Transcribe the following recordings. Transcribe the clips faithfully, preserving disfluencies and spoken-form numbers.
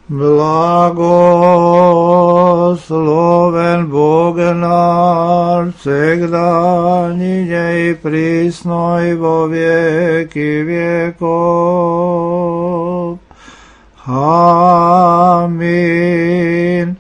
Blagosloven Bog naš, всегда, ниже и присно и во веки веков. Аминь.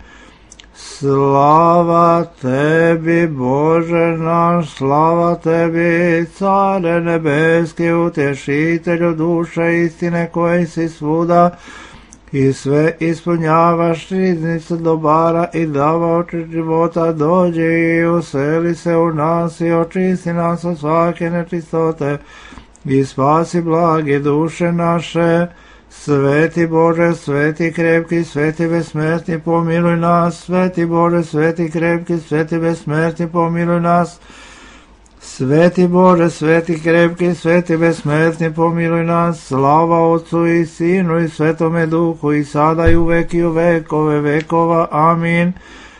Слава Теbi, Боже наш, слава Tebi, Царе Nebeski, Utješitelju duše istine koji si svuda i sve ispunjavaš, riznicu dobara i davaoče života, dođi i useli se u nas i očisti nas od svake nečistote i spasi blage duše naše. Sveti Bože, sveti krepki, sveti besmrtni, pomiluj nas. Sveti Bože, sveti krepki, sveti besmrtni, pomiluj nas. Sveti Bože, sveti krepki, sveti besmrtni, pomiluj nas. Slava Otcu i Sinu i Svetome Duhu i sada i uvek i u vekove vekova. Amin.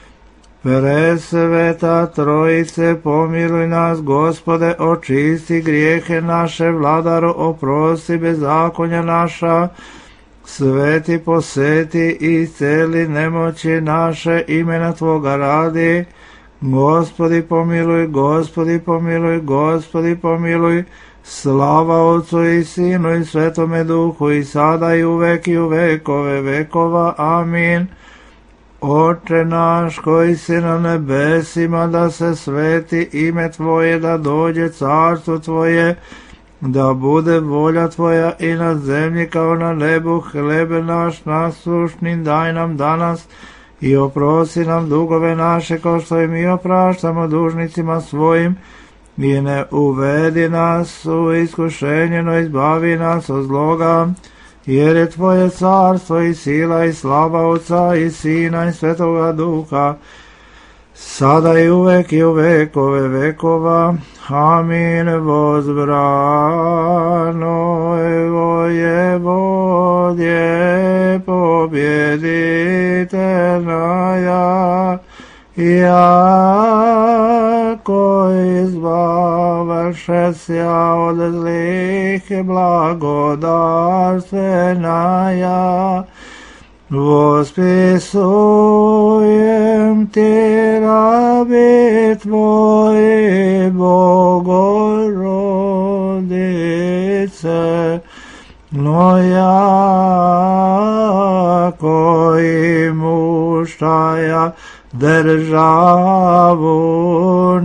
Presveta Trojice, pomiluj nas. Gospode, očisti grijehe naše. Vladaru, oprosti bezakonja naša. Sveti poseti i celi nemoći naše, imena Tvoga radi. Gospodi pomiluj, Gospodi pomiluj, Gospodi pomiluj. Slava Otcu i Sinu i Svetome Duhu i sada i uvek i u vekove vekova. Amin. Oče naš koji si na nebesima, da se sveti ime Tvoje, da dođe carstvo Tvoje, da bude volja Tvoja i na zemlji kao na nebu. Hlebe naš nasušni daj nam danas i oprosti nam dugove naše kao što i mi opraštamo dužnicima svojim, i ne uvedi nas u iskušenje, no izbavi nas od zloga. Jer je Tvoje carstvo i sila i slava Otca i Sina i Svetoga Duha, sada i uvek i u vekove vekova. Amin. Возбрано Его Еводje победительная, jako izbavšeся od zlih i blagodarstveная. Восписуем Ти, раби Твои, Богородице, но яко имущая державу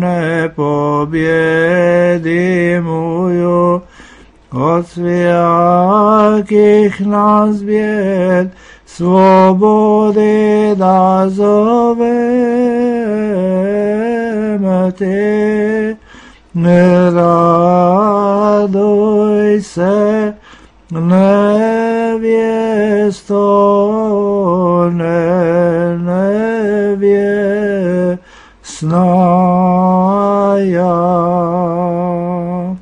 непобедимую, от всяких нас бед свободы да зовем Ти. Не радуйся, невесто, не невесная.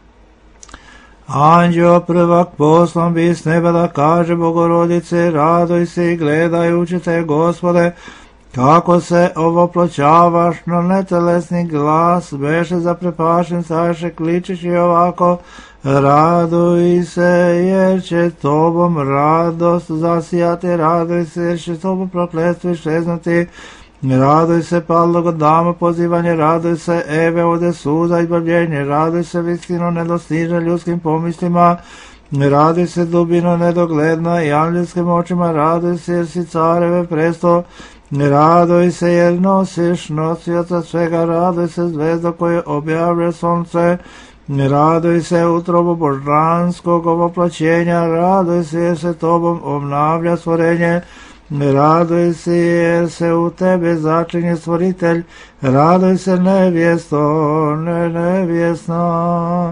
Anđeo prvak poslan bi s neba da kaže Bogorodice, raduj se i gledajući te, Gospode, kako se ovoploćavaš, no netelesni glas beše zaprepašen, saše kličići ovako, raduj se jer će Tobom radost zasijati, raduj se jer će Tobom prokletstvo iščeznuti. Raduj se padlog dama pozivanje, raduj se Eve ode suza izbavljenje, raduj se vistino nedostižne ljudskim pomislima, raduj se dubino nedogledna i anđelskim očima, raduj se jer si careve presto, raduj se jer nosiš nosioca svega, raduj se zvezdo koje objavlja sunce, raduj se utrobu božanskog ovoploćenja, raduj se jer se Tobom obnavlja stvorenje, raduj se jer se u Tebe začinje stvoritelj, raduj se nevjesto, ne nevjesna,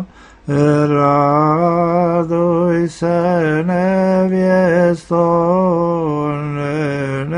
raduj se nevjesto, ne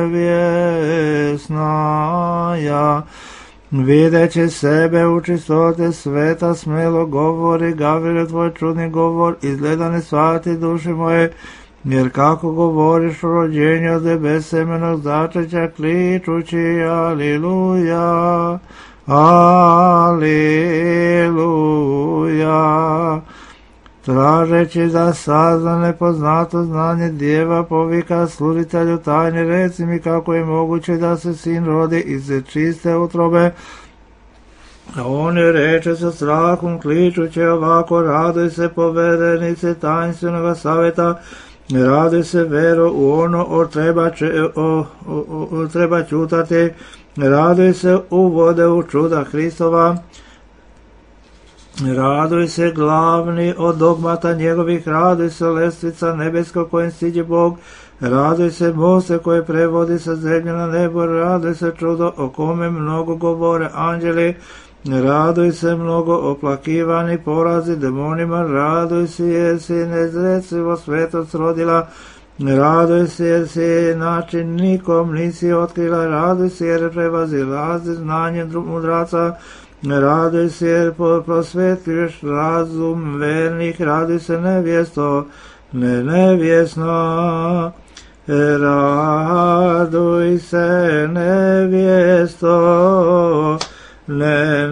nevjesnaja. Videći sebe u čistote sveta, smelo govori, Gavrile tvoj čudni govor, izgleda ne shvati duši moje, jer kako govoriš o rođenju od besemenog začeća, kličući aliluja, aliluja. tražeći da sazna nepoznato znanje djeva, povika sluditelju tajne, reci mi kako je moguće da se sin rodi iz čiste utrobe. A on je reče sa strahom kličući ovako, raduj se povedenice tajnstvenog savjeta, raduj se vero u ono o treba, če, o, o, o, treba čutati, raduj se u vode u čuda Hristova, raduj se glavni od dogmata njegovih, raduj se lestvica nebeska kojem siđe Bog, raduj se moste koje prevodi sa zemlje na nebo, raduj se čudo o kome mnogo govore anđeli, raduj se mnogo oplakivani porazi demonima, raduj se jer si nezrecivo svetost rodila, raduj se jer si način nikom nisi otkrila, raduj se jer prevazilazi znanje mudraca, raduj se jer prosvetljuješ razum vernih, raduj se nevjesto, ne nevjesno, raduj se nevjesto, ne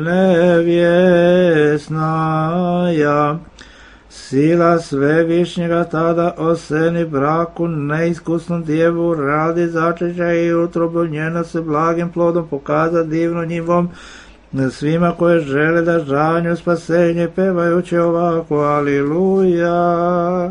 nevjesnaja. Sila svevišnjega tada oseni braku neiskusnom djevu, radi začeća i utrobu njena se blagim plodom pokaza divno njivom svima koje žele da žanju spasenje, pevajući ovako aliluja,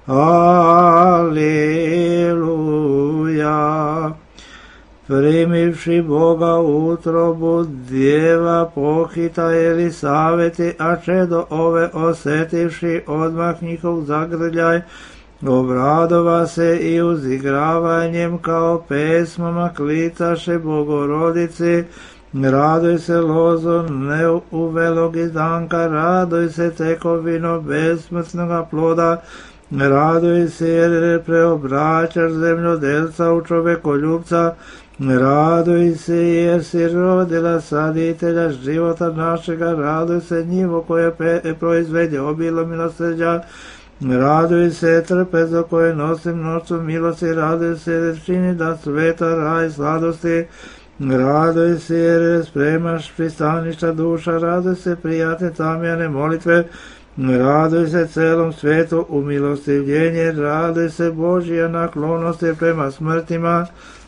aliluja. Primivši Boga utrobu djeva pohita Elisaveti, a čedo ove osetivši odmah njihov zagrljaj, obradova se i uzigravanjem kao pesmama klicaše Bogorodici, raduj se lozo neuvelog izdanka, raduj se tekovino besmrtnoga ploda, raduj se jer preobraćaš zemljodelca u čovekoljubca, raduj se jer si rodila saditelja života našega, raduj se njivo koje proizvede obilo milosrđa, raduj se trpezo koje nosim noću milosti, raduj se jer čini da sveta raj sladosti, raduj se jer spremaš pristaništa duša, raduj se prijatne tamjane molitve, raduj se celom svetu u milostivljenje, raduj se Božija naklonosti prema smrtima,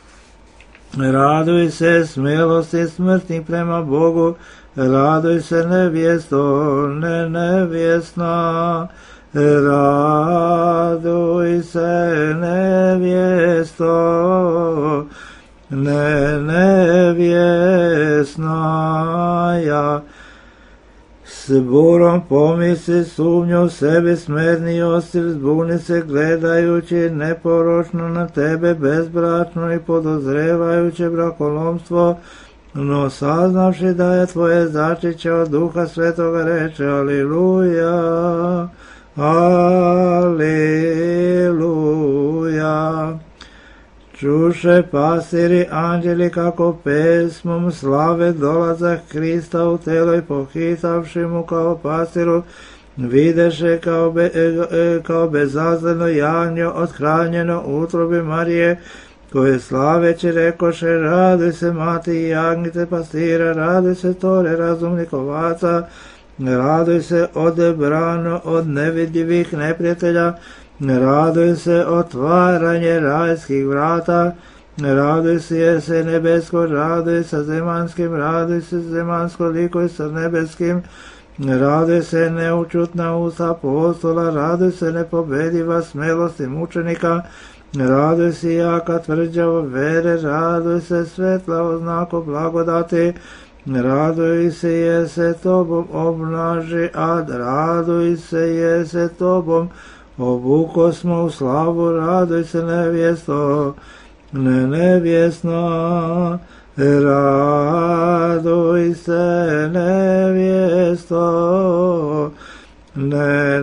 raduj se smelosti smrtnih prema Bogu, raduj se nevjesto, ne nevjesna, raduj se nevjesto, ne nevjesnaja. S burom pomisli sumnju sebi smerni Josip, zbuni se gledajući neporočno na tebe bezbračno i podozrevajući brakolomstvo, no saznavši da je tvoje začeće od Duha Svetoga reče aliluja, aliluja. Čuše pasiri anđeli kako pesmom slave dolazak Krista u telo i pohitavši mu kao pasiru, videše kao, be, kao bezazleno jagnje othranjeno utrobi Marije, koje slaveći rekoše raduj se mati i jagnjice pastira, raduj se tore razumnih ovaca, raduj se odebrano od nevidljivih neprijatelja, raduj se otvaranje rajskih vrata, raduj se jer se nebesko, raduj sa zemanskim, raduj se zemansko likuj sa nebeskim, raduj se neučutna usta apostola, raduj se nepobediva smelost i mučenika, raduj se jaka tvrđava vere, raduj se svetla oznako blagodati, raduj se jer se tobom obnaži ad, raduj se jer se tobom obuko smo u slavu, raduj se nevjesto, ne nevjesno, raduj se nevjesto, ne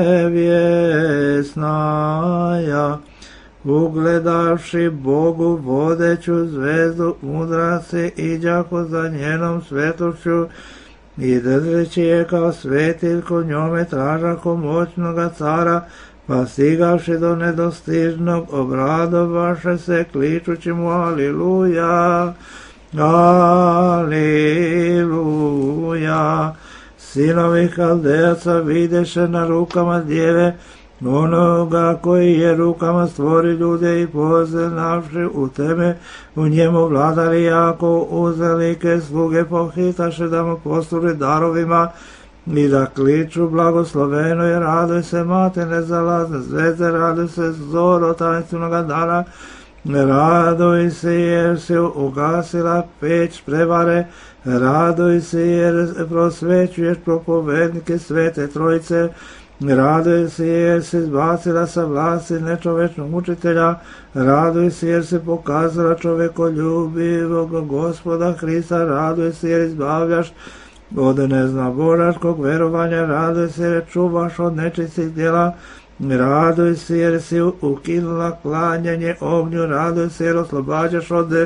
nevjesnaja. Ugledavši Bogu vodeću zvezdu, mudraci iđako za njenom svetošću i držeći je kao svetiljko njome tražako moćnoga cara, pa stigavši do nedostižnog obradovaše se kličući mu aliluja, aliluja. Sinovi Haldejaca videše na rukama djeve onoga koji je rukama stvori ljude i poznavši u tebe, u njemu vladari jako uzvelike sluge pohitaše da mu posluži darovima i da kliču blagosloveno je radoj se mate nezalazne zvezde, radoj se zoro tanstvenoga dana, radoj se jer si ugasila peć prevare, radoj se jer prosvećuješ propovednike svete trojice, radoj se jer si izbacila sa vlasti nečovečnog učitelja, radoj se jer si pokazala čovekoljubivog Gospoda Hrista, radoj se jer izbavljaš od neznaboračkog verovanja, radoj se jer čuvaš od nečistih djela, radoj se jer si ukinula klanjanje ognju, radoj se jer oslobađaš od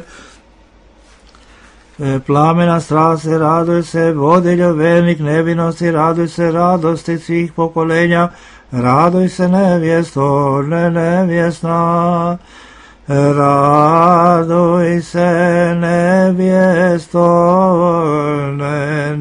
plamena strasti, radoj se vodiljo vernik nevinosti, radoj se radosti svih pokolenja, radoj se nevjesto, ne nevjesna, radoj se nevjesto, ne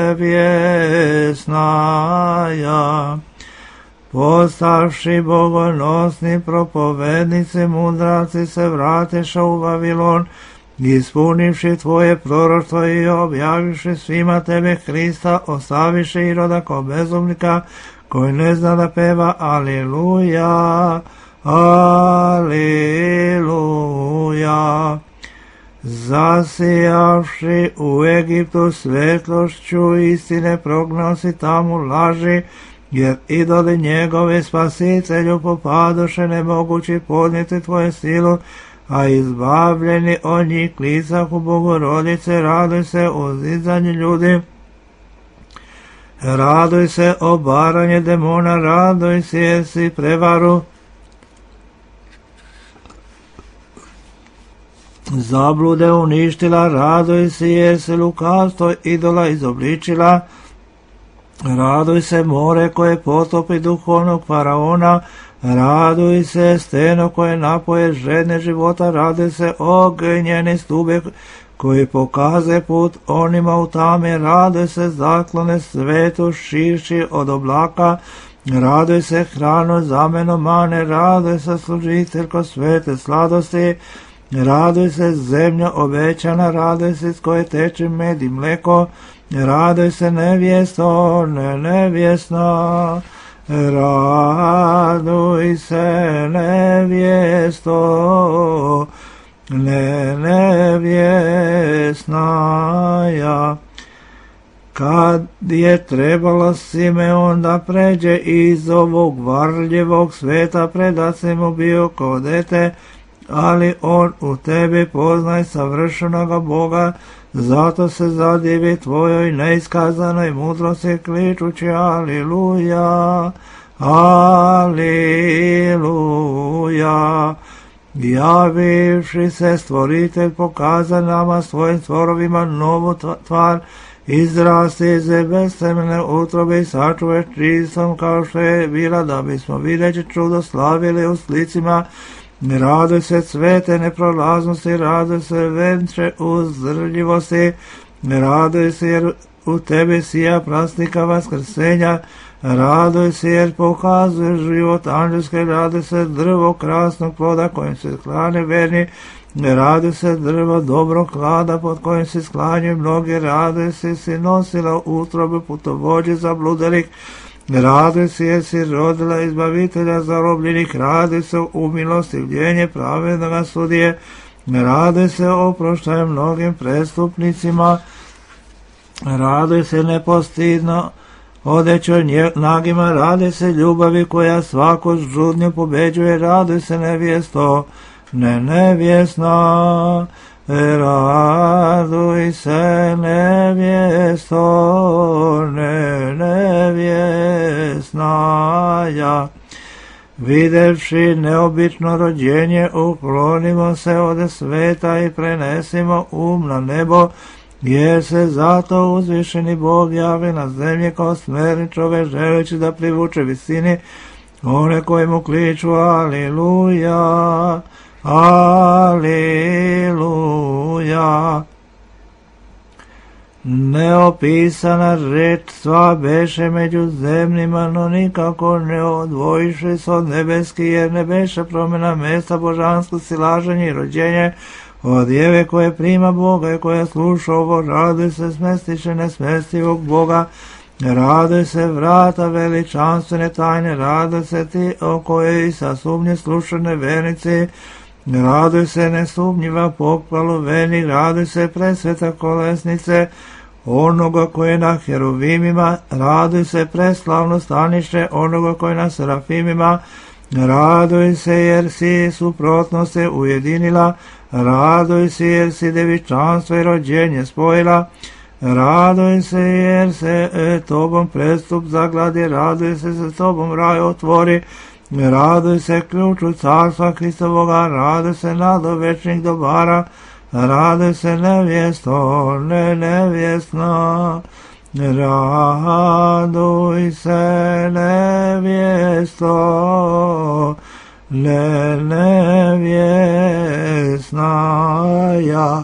nevjesnaja. Postavši bogonosni propovednici, mudraci se vratiša u Vavilon, ispunivši tvoje proroštvo i objavivši svima tebe Hrista, ostaviši Iroda kao bezumnika, koji ne zna da peva Aliluja, Aliluja. Zasijavši u Egiptu svetlošću istine, prognosi tamo laži, jer idoli njegove spasitelju popadoše, nemogući podnijeti tvoje silu, a izbavljeni od njih klicahu Bogorodice, raduj se o zizanju ljudi, raduj se o baranju demona, raduj se jer si prevaru zablude uništila, raduj se jer si lukavstvo idola izobličila, raduj se more koje potopi duhovnog faraona, raduj se steno koje napoje žedne života, raduj se ognjeni stube koji pokaze put onima u tame, raduj se zaklone svetu širši od oblaka, raduj se hrano zameno mane, raduj se služiteljko svete sladosti, raduj se zemlja obećana, raduj se s koje teče med i mleko, raduj se nevjesto, ne nevjesna, raduj se nevjesto, ne nevjesnaja. Kad je trebalo Simeon da pređe iz ovog varljivog sveta, predat se mu bio kao dete, ali on u tebi poznaj savršenoga Boga, zato se zadivi tvojoj neiskazanoj mudrosti, kličući Aliluja, Aliluja. Javivši se stvoritelj pokaza nama svojim stvorovima novu tvar, izrasti iz beztemene utrobe i sačuve čistom kao što je bila, da bismo videći čudo slavili u slicima. Raduj se cvete neprolaznosti, raduj se venče uzdržljivosti, raduj se jer u tebi sija prasnika vaskrsenja, raduj se jer pokazuje život anđelske, raduj se drvo krasnog ploda kojim se hrane verni, raduj se drvo dobrog klada pod kojim se sklanjaju mnogi, raduj se si nosila utrobe putovođe zabludelih, raduj se jer si rodila izbavitelja zarobljenih, raduj se u milostivljenje pravednoga sudije, raduj se oproštaj mnogim prestupnicima, raduj se nepostidno odećoj nagima, raduj se ljubavi koja svaku žudnju pobeđuje, raduj se nevjesto, ne nevjesna, raduj se nevjesto, ne nevjesnaja. Videvši neobično rođenje, uklonimo se od sveta i prenesimo um na nebo, jer se zato uzvišeni Bog javi na zemlji kao smrni čovek, želeći da privuče visini one koji mu kliču Aliluja, Aliluja. Ne neopisana reč sva beše među zemljima, no nikako ne odvojiše se od nebeski, jer ne beše promjena mesta božansko silaženje i rođenje od djeve koje prima Boga i koja sluša ovo, raduje se smestiše nesmestivog Boga, raduje se vrata veličanstvene tajne, raduje se ti o kojoj sa sumnje slušane vernici, raduje se nesumnjiva pohvalu vernih, raduje se presveta kolesnice onoga koje na heruvimima, raduje se preslavno stanište onoga koje na serafimima, raduj se jer si suprotno se ujedinila, raduj se jer si devičanstvo i rođenje spojila, raduj se jer se e, tobom prestup zagladi, raduj se se tobom raj otvori, raduj se ključu carstva Hristovoga, raduj se nado večnih dobara, raduj se nevjesto, ne nevjesna, raduj se nevjesto, ne nevjesna, ja.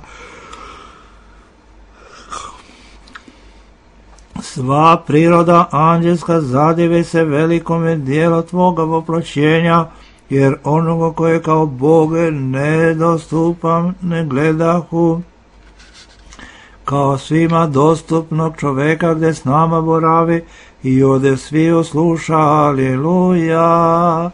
Sva priroda anđelska zadive se velikome dijelo tvoga voploćenja, jer onoga koje kao Boge nedostupan ne gledahu, kao svima dostupnog čoveka gdje s nama boravi i ode svi osluša. Aliluja,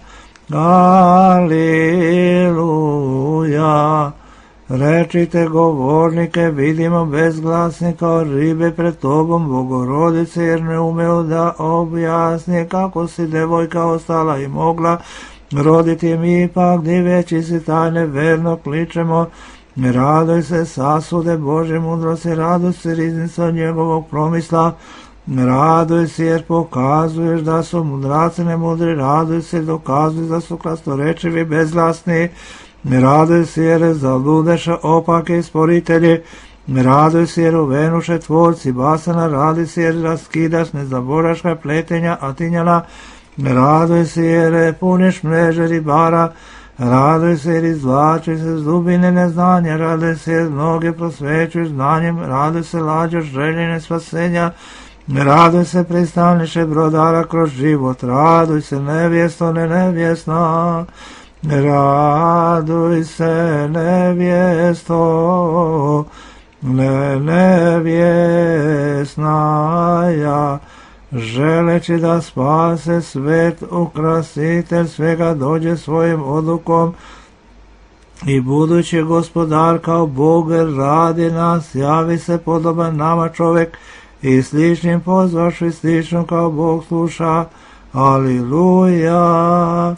aliluja. Rečite govornike, vidimo bezglasni kao ribe pred tobom, Bogorodice, jer ne umeo da objasni kako si devojka ostala i mogla roditi. Mi ipak diveći si tajne verno kličemo, raduj se sasude Bože mudrosti, raduj se riznica od njegovog promisla, raduj se jer pokazuješ da su mudraci nemudri, raduj se dokazuj da su krastorečivi bezglasni, raduj se jer zaludeše opake sporitelji, raduj se jer uvenuše tvorci basana, raduj se jer raskidaš nezaboraška pletenja atinjana, raduj se jer puniš mreže ribara, raduj se jer izvlačiš se z dubine neznanja, raduj se jer mnoge prosvećuješ znanjem, raduj se lađaš željene spasenja, raduj se predstavniše brodara kroz život, raduj se nevjesto, ne nevjesna, raduj se nevjesto, ne nevjesna, ja. Želeći da spase svet, ukrasitelj svega dođe svojim odlukom i budući gospodar kao Bog radi nas, javi se podoban nama čovjek i sličnim pozvaš i slično kao Bog sluša. Aliluja,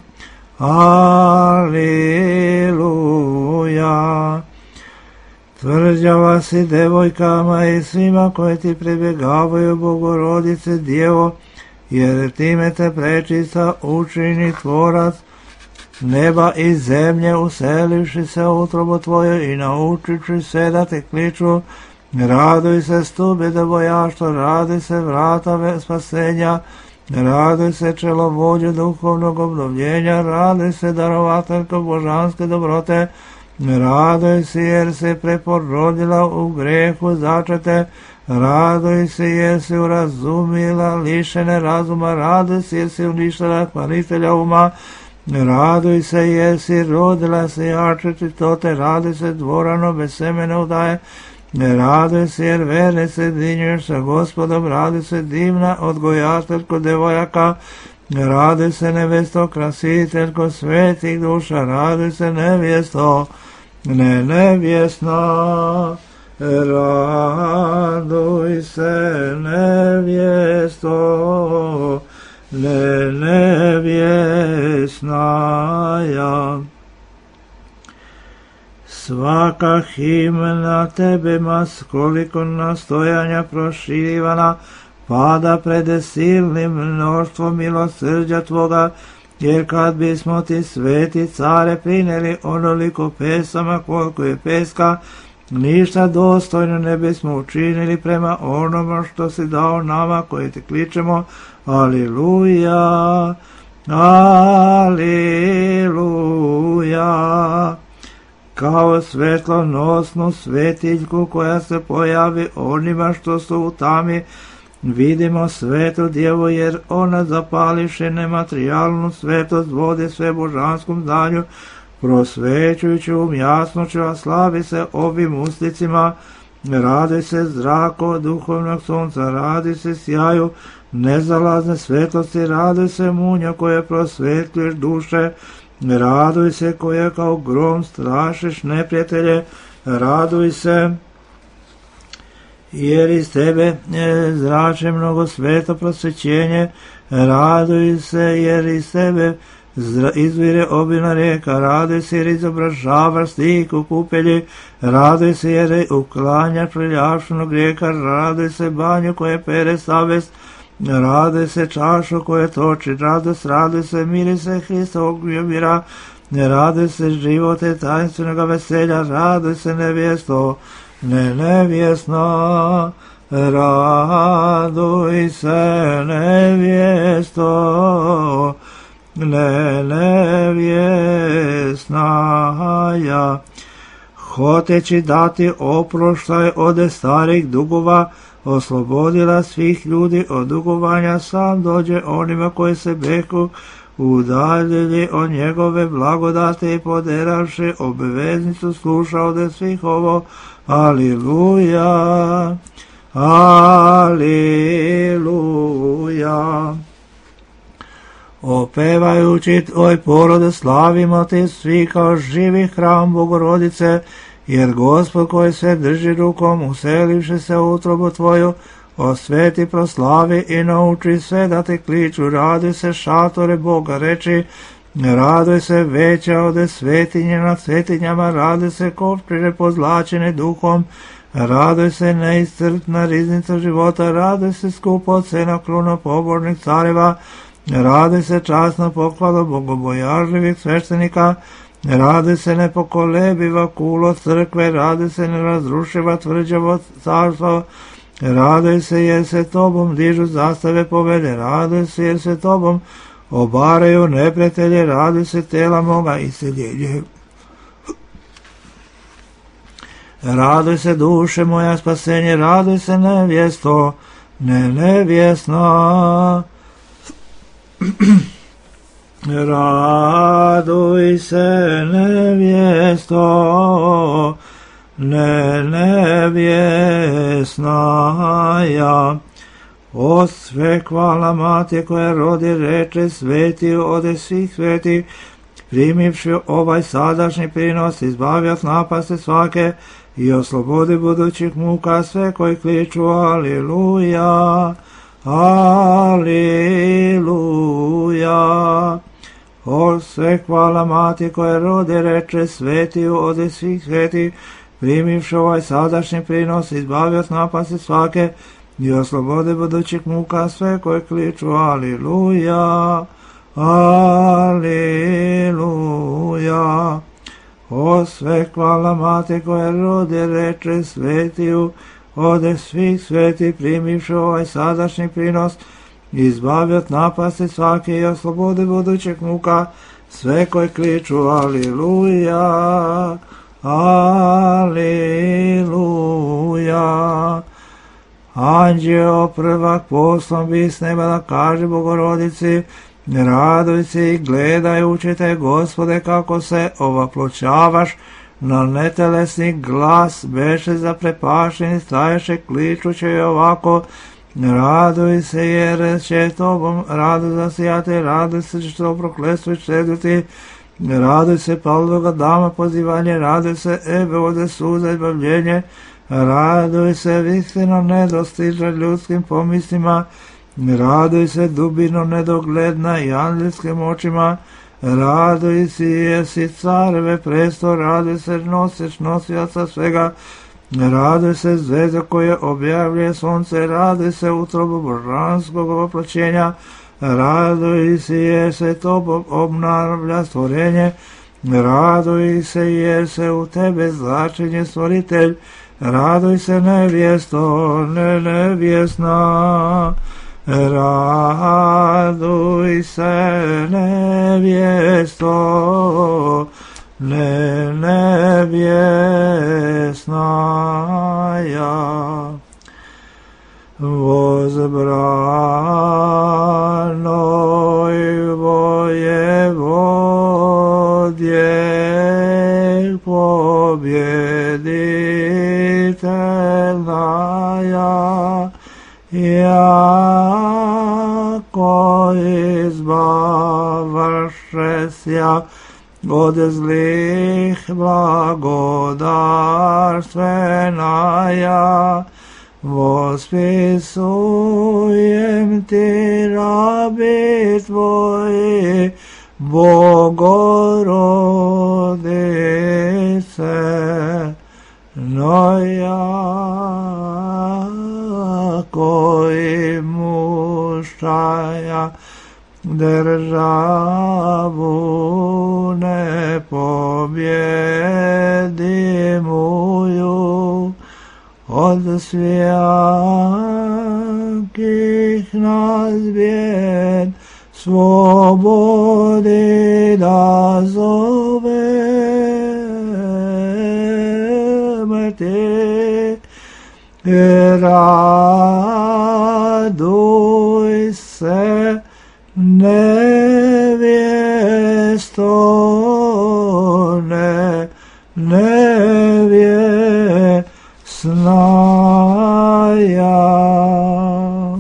aliluja. Tvrđava si devojkama i svima koji ti pribjegavaju, Bogorodice Djevo, jer time te prečista učini tvorac neba i zemlje, uselivši se u utrobu tvoju i naučići se da te kliču. Raduj se stube devojaštvo, raduj se vrata spasenja, raduj se čelovođe duhovnog obnovljenja, raduj se darovateljko božanske dobrote, raduj se jer se preporodila u grehu začete, raduj se jer si urazumila lišene razuma, raduj se jer si uništila hvalitelja uma, raduj se jer si rodila se jačeti tote, raduj se dvorano bez semene udaje, raduj se jer verne se dinjuješ sa Gospodom, raduj se divna odgojateljko devojaka, raduj se nevesto krasiteljko svetih duša, raduj se nevjesto, ne nevjesna, raduj se nevjesto, ne nevjesna, ja. Svaka himna tebe mas koliko nastojanja proširivana, pada pred silnim mnoštvom milosrđa tvoga, jer kad bismo ti sveti care prineli onoliko pesama koliko je peska, ništa dostojno ne bismo učinili prema onome što si dao nama koji te kličemo. Aliluja, aliluja. kao svetlonosnu svetiljku koja se pojavi onima što su u tami. Vidimo svetu djevu, jer ona zapališe nematerijalnu svetost vode sve božanskom znanju, prosvećujući um jasnoću, a slavi se ovim usticima. Radi se zrako duhovnog sunca, radi se sjaju nezalazne svetlosti, radi se munja koje prosvetljuješ duše, raduj se koje kao grom strašiš neprijatelje, raduj se jer iz tebe zrače mnogo sveto prosvećenje, raduj se jer iz tebe izvire obilna rijeka, raduj se jer izobražavaš stih u kupelji, raduj se jer uklanjaš prljavšnog rijeka, raduj se banju koje pere savest, raduj se čašu koje toči radost, raduj se mirise Hristovog ljubira, raduj se živote tajnstvenog veselja, raduj se nevjesto, ne nevjesno, raduj se nevjesto, ne nevjesna ja. Hoteći dati oproštaj od starih dugova, oslobodila svih ljudi od dugovanja, sam dođe onima koji se beku udaljili od njegove blagodate i poderavši obveznicu sluša od svih ovo. Aliluja, aliluja. Opevajući tvoj porod slavimo te svi kao živi hram Bogorodice, jer Gospod koji sve drži rukom, uselivši se u utrobu tvoju, osveti, proslavi i nauči sve da te kliču. Raduj se šatore Boga, reči, raduj se veća od svetinje nad svetinjama, raduj se kopčine pozlačene duhom, raduj se neiscrpna riznica života, raduj se skupo cena kruna pobornih careva, raduj se časno pohvala bogobojažljivih sveštenika, raduj se nepokolebiva kulo crkve, raduj se nerazrušiva tvrđavo carstvo, raduj se jer se tobom dižu zastave pobjede, raduj se jer se tobom obaraju neprijatelje, raduj se tela moga iseljenje. Raduj se duše moja spasenje, raduj se nevjesto, ne nevjesna. Raduj se nevjesto, ne nevjesna ja. O sve hvala mati koja rodi reče sveti ode svih sveti, primivši ovaj sadašnji prinos, izbavi od napasti svake i oslobodi budućih muka sve koji kliču aliluja, aliluja. O sve hvala mati koja rodi reče sveti ode svih sveti, primivši ovaj sadašnji prinos, izbavi od napasti svake i oslobode budućih muka sve koji kliču aliluja, aliluja. O sve hvala mati koja rodi reče svetiju ode svih sveti, primivši ovaj sadašnji prinos, izbavi od napasti svake i oslobode budućih muka sve koji kliču aliluja, aliluja. Anđeo prvak poslom bi s neba da kaže Bogorodici, raduj se i gledajući te, Gospode, kako se ovaploćavaš na netelesni glas, beše zaprepašeni, staješe kličući ovako, raduj se jer će tobom rado zasijati, raduj se što prokletstvo šteduti, raduj se Pavloga dama pozivanje, raduj se Eve ode suza izbavljenje, raduj se visino nedostiža ljudskim pomislima, raduj se dubino nedogledna i anđelskim očima, raduj si jesi careve presto, raduj se nosiš nosioca svega, raduj se zvezda koje objavljuje sunce, raduj se utrobu božanskog oploćenja, raduj si jer se tobom obnavlja stvorenje, raduj se jer se u tebe začinje stvoritelj, raduj se nevjesto, ne nevjesna, raduj se nevjesto, ne nebjesnaja, возбранной воеводье победительная, яко избавшеся от злых благодарственная, восписуем Ти раби Твои, Богородице, но яко имущая державу непобедимую, от всяких нас бед свободы дозовем Ти, и радуйся, невесто, не, невесная.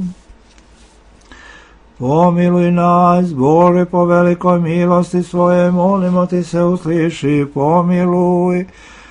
Помилуj nas, Bože, po velikoj milosti svoje, molimo Ti se usliši, pomiluj.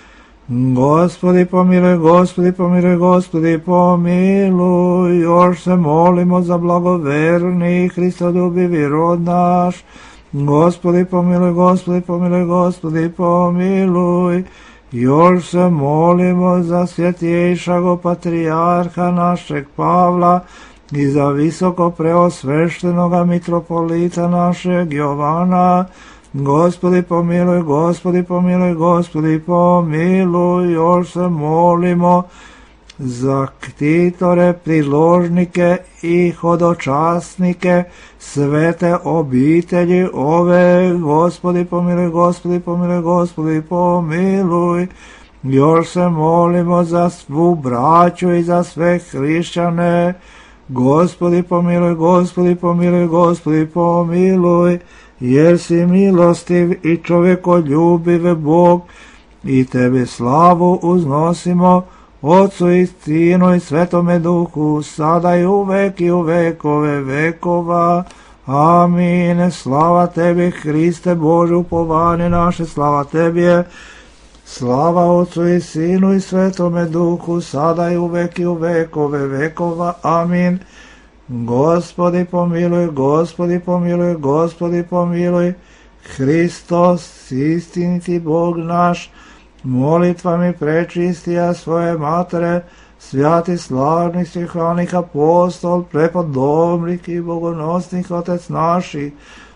Gospodi pomiluj, Gospodi pomiluj, Gospodi pomiluj, još se molimo za blagoverni Hristoljubivi rod naš. Gospodi pomiluj, Gospodi pomiluj, Gospodi pomiluj, još se molimo za svjetjejšago patrijarha našeg Pavla i za visoko preosveštenoga mitropolita našeg Jovana. Gospodi pomiluj, Gospodi pomiluj, Gospodi pomiluj, još se molimo za ktitore, priložnike i hodočasnike svete obitelji ove. Gospodi pomiluj, Gospodi pomiluj, Gospodi pomiluj, još se molimo za svu braću i za sve hrišćane. Gospodi pomiluj, Gospodi pomiluj, Gospodi pomiluj, jer si milostiv i čovjekoljubiv Bog, i Tebi slavu uznosimo, Otcu i Sinu i Svetome Duhu, sada i uvek i u vekove vekova. Amin. Slava Tebi, Hriste Bože, upovanje naše, slava Tebi je. Slava Otcu i Sinu i Svetome Duhu, sada i uvek i u vekove vekova. Amin. Gospodi pomiluj, Gospodi pomiluj, Gospodi pomiluj, Hristos, istiniti Bog naš, molitvami prečistija svoje matere, svjati slavnih svihvanih apostol, prepodobnih i bogonosnih otec naših,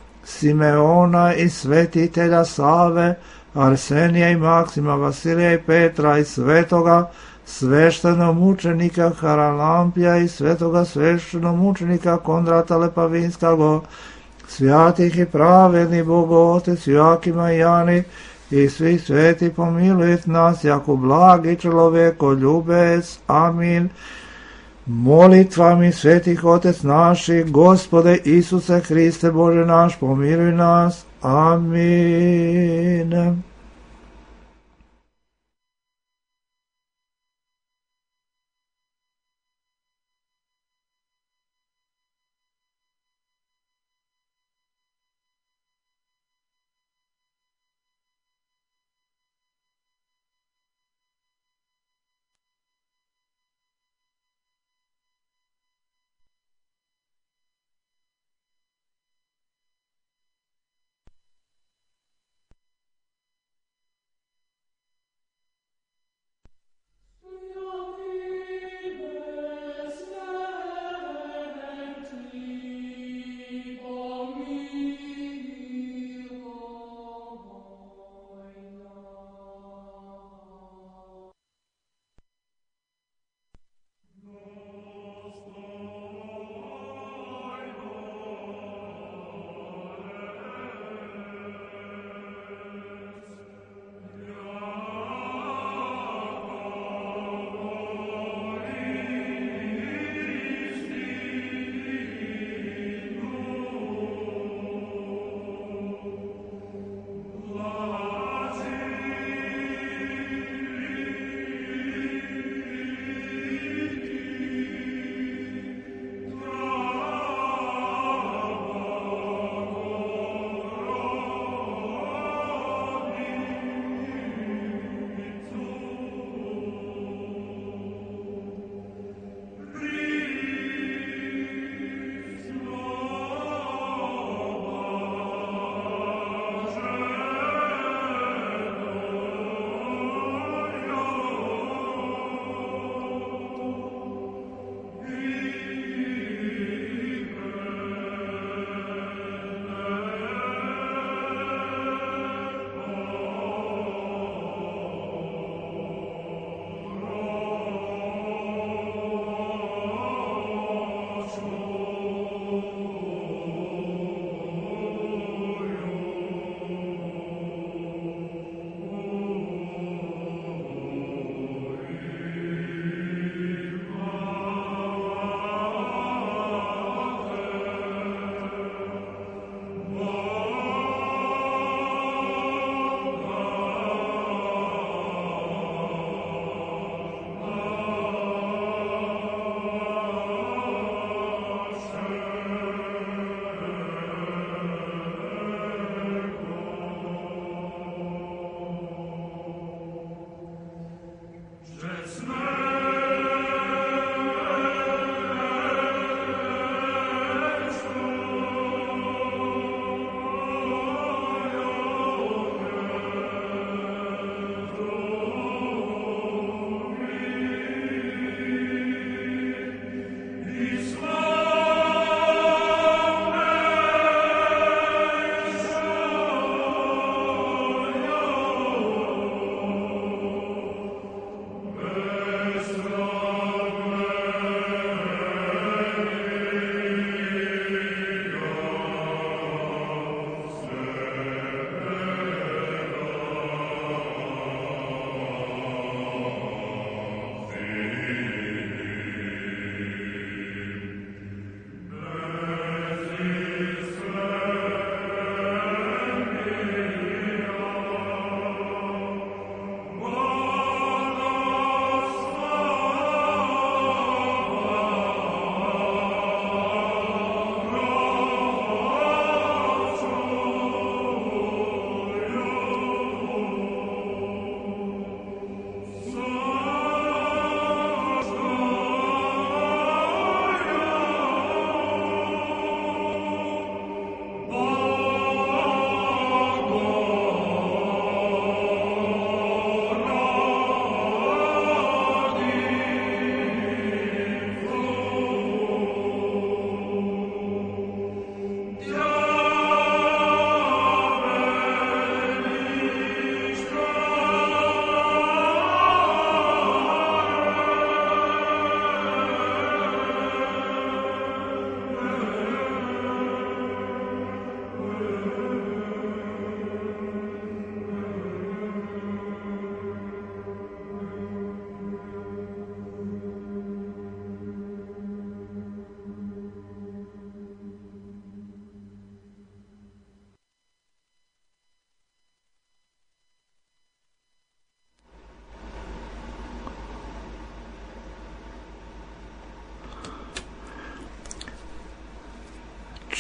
Simeona i svetitelja Save, Arsenija i Maksima, Vasilija i Petra i svetoga sveštenomučenika Haralampija i svetoga sveštenomučenika Kondrata Lepavinskog, svjatih i pravednih Bogotec Joakima i Jani i svih sveti pomiluj nas, jako blagi čovjekoljubec. Amin. Molitvami svetih Otec naših, Gospode Isuse Hriste Bože naš, pomiluj nas. Amin.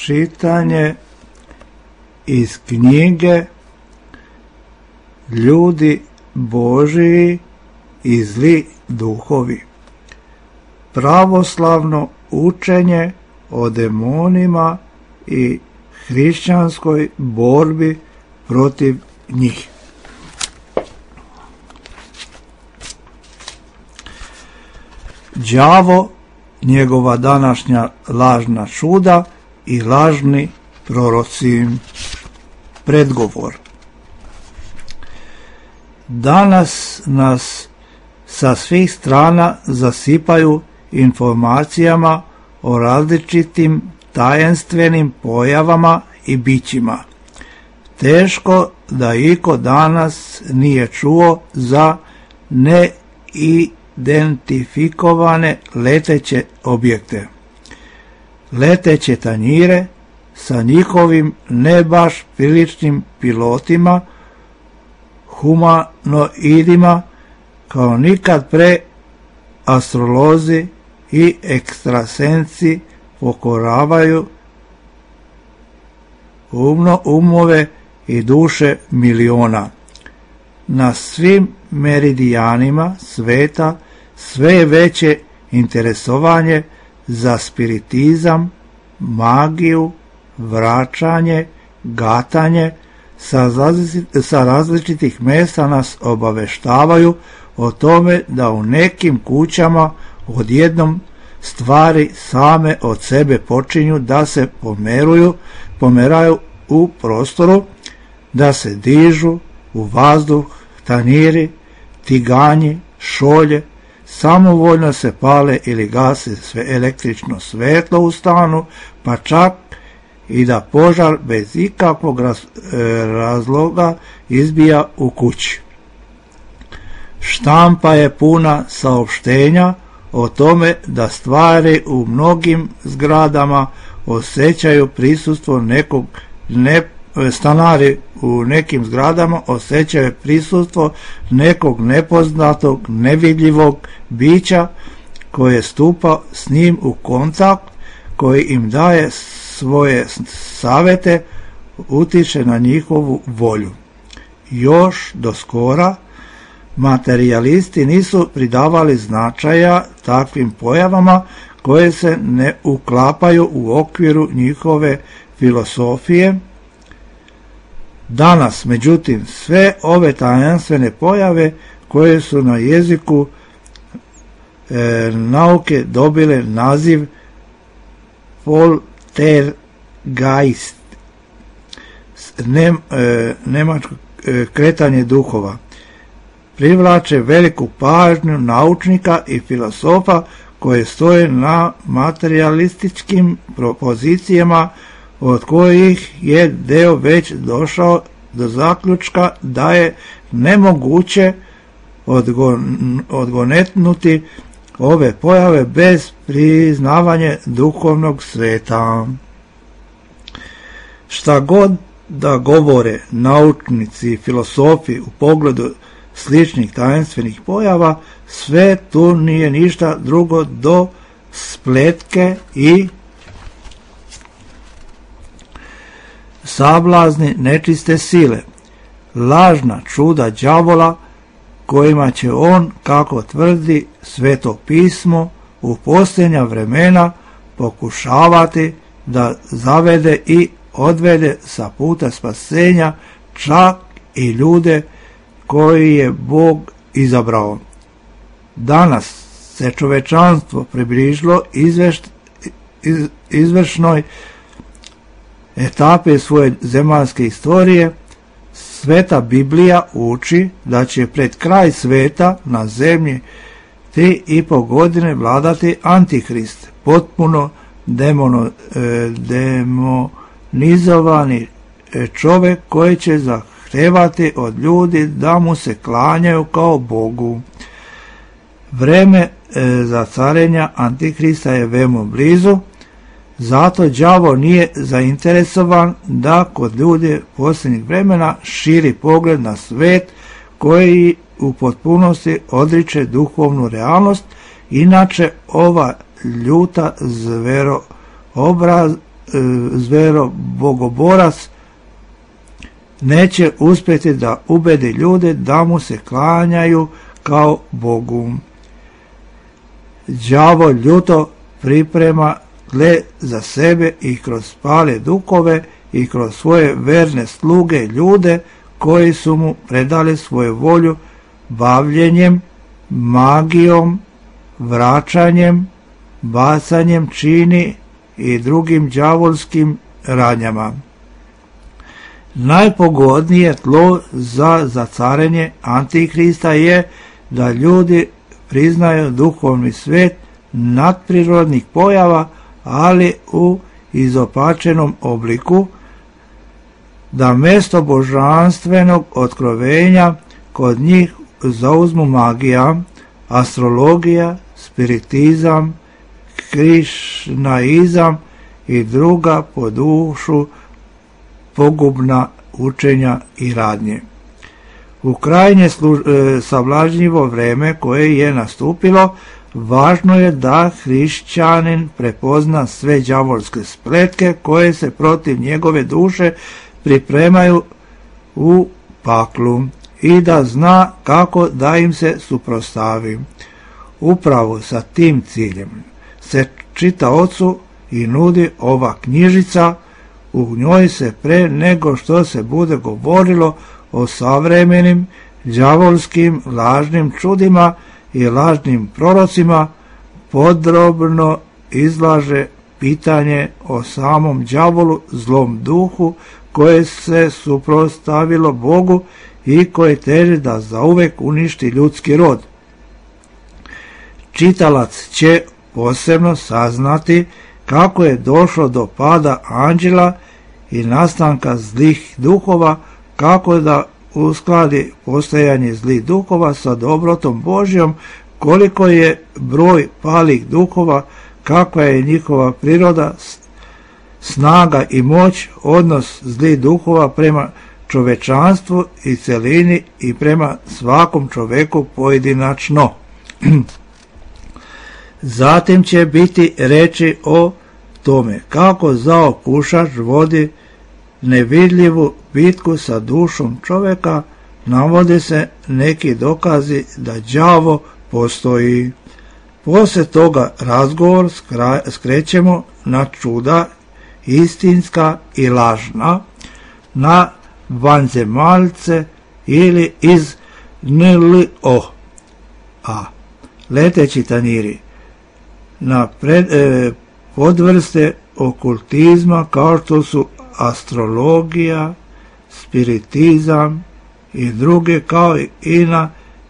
čitanje iz knjige Ljudi Božiji i zli duhovi. Pravoslavno učenje o demonima i hrišćanskoj borbi protiv njih. Đavo, njegova današnja lažna čuda i lažni proroci. Predgovor. Danas nas sa svih strana zasipaju informacijama o različitim tajenstvenim pojavama i bićima. Teško da iko danas nije čuo za neidentifikovane leteće objekte. Leteće tanjire sa njihovim ne baš priličnim pilotima, humanoidima, kao nikad pre astrolozi i ekstrasensi pokoravaju umno umove i duše miliona. Na svim meridijanima sveta sve je veće interesovanje za spiritizam, magiju, vraćanje, gatanje. Sa različitih mjesta nas obaveštavaju o tome da u nekim kućama odjednom stvari same od sebe počinju da se pomeruju, pomeraju u prostoru, da se dižu u vazduh, tanjiri, tiganji, šolje, samovoljno se pale ili gase sve električno svetlo u stanu, pa čak i da požar bez ikakvog raz, e, razloga izbija u kući. Štampa je puna saopštenja o tome da stvari u mnogim zgradama osjećaju prisustvo nekog ne, stanari u nekim zgradama osjećaju prisustvo nekog nepoznatog, nevidljivog bića koje stupa s njim u kontakt, koji im daje svoje savete, utiče na njihovu volju. Još do skora materijalisti nisu pridavali značaja takvim pojavama koje se ne uklapaju u okviru njihove filosofije. Danas, međutim, sve ove tajanstvene pojave koje su na jeziku e, nauke dobile naziv poltergeist, Nem, e, nemačko e, kretanje duhova, privlače veliku pažnju naučnika i filosofa koje stoje na materialističkim pozicijama, od kojih je deo već došao do zaključka da je nemoguće odgon, odgonetnuti ove pojave bez priznavanja duhovnog sveta. Šta god da govore naučnici i filosofi u pogledu sličnih tajenstvenih pojava, sve tu nije ništa drugo do spletke i sablazni nečiste sile, lažna čuda đavola kojima će on, kako tvrdi Sveto pismo, u posljednja vremena pokušavati da zavede i odvede sa puta spasenja čak i ljude koji je Bog izabrao. Danas se čovečanstvo približilo izveš, iz, izvršnoj etape svoje zemaljske istorije. Sveta Biblija uči da će pred kraj sveta na zemlji tri i po godine vladati Antihrist, potpuno demono, e, demonizovani čovjek koji će zahtevati od ljudi da mu se klanjaju kao Bogu. Vreme e, za carenja Antihrista je veoma blizu, zato đavo nije zainteresovan da kod ljudi posljednjih vremena širi pogled na svet koji u potpunosti odriče duhovnu realnost, inače ova ljuta zveroobraz, zvero bogoborac neće uspjeti da ubedi ljude da mu se klanjaju kao Bogu. Đavo ljuto priprema gle za sebe i kroz pale dukove i kroz svoje verne sluge ljude koji su mu predali svoju volju bavljenjem, magijom, vraćanjem, bacanjem čini i drugim đavolskim radnjama. Najpogodnije tlo za zacarenje Antikrista je da ljudi priznaju duhovni svet nadprirodnih pojava, ali u izopačenom obliku, da mjesto božanstvenog otkrovenja kod njih zauzmu magija, astrologija, spiritizam, krišnaizam i druga po dušu pogubna učenja i radnje. U krajnje služ, e, savlažljivo vrijeme koje je nastupilo, važno je da hrišćanin prepozna sve đavolske spletke koje se protiv njegove duše pripremaju u paklu i da zna kako da im se suprotstavi. Upravo sa tim ciljem se čitaocu i nudi ova knjižica. U njoj se pre nego što se bude govorilo o savremenim đavolskim lažnim čudima i lažnim prorocima, podrobno izlaže pitanje o samom đavolu, zlom duhu koje se suprotstavilo Bogu i koje teži da zauvek uništi ljudski rod. Čitalac će posebno saznati kako je došlo do pada anđela i nastanka zlih duhova, kako da uskladi postojanje zlih duhova sa dobrotom Božjom, koliko je broj palih duhova, kakva je njihova priroda, snaga i moć, odnos zlih duhova prema čovečanstvu i celini i prema svakom čoveku pojedinačno. Zatim će biti reči o tome kako zao pušač vodi nevidljivu bitku sa dušom čovjeka, navode se neki dokazi da đavo postoji. Poslije toga razgovor skrećemo na čuda istinska i lažna, na vanzemaljce ili iz N L O A, leteći tanjiri, na pred, e, podvrste okultizma kao što su astrologija, spiritizam i druge, kao i na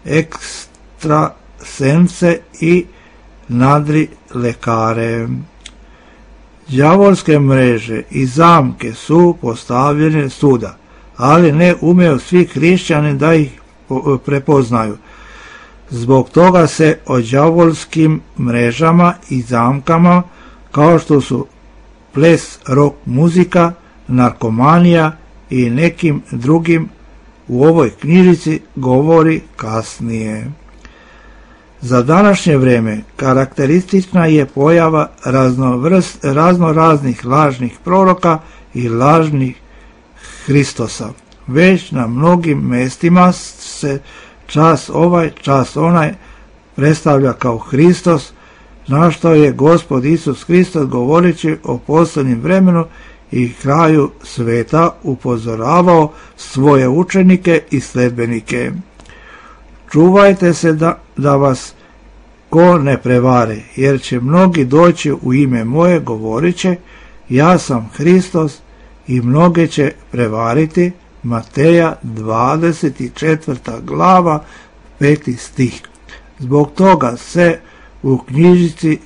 ekstrasense i nadri lekare. Đavolske mreže i zamke su postavljene svuda, ali ne umeju svi hrišćani da ih prepoznaju. Zbog toga se o đavolskim mrežama i zamkama, kao što su ples, rock muzika, narkomanija i nekim drugim, u ovoj knjižici govori kasnije. Za današnje vrijeme karakteristična je pojava raznovrst, razno raznih lažnih proroka i lažnih Hristosa. Već na mnogim mjestima se čas ovaj, čas onaj predstavlja kao Hristos, na što je Gospod Isus Hristos govoreći o posljednjem vremenu i kraju sveta upozoravao svoje učenike i sledbenike. Čuvajte se da, da vas ko ne prevare, jer će mnogi doći u ime moje govoriće, ja sam Hristos, i mnoge će prevariti. Mateja dvadeset četvrta glava, peti stih. Zbog toga se u knjižici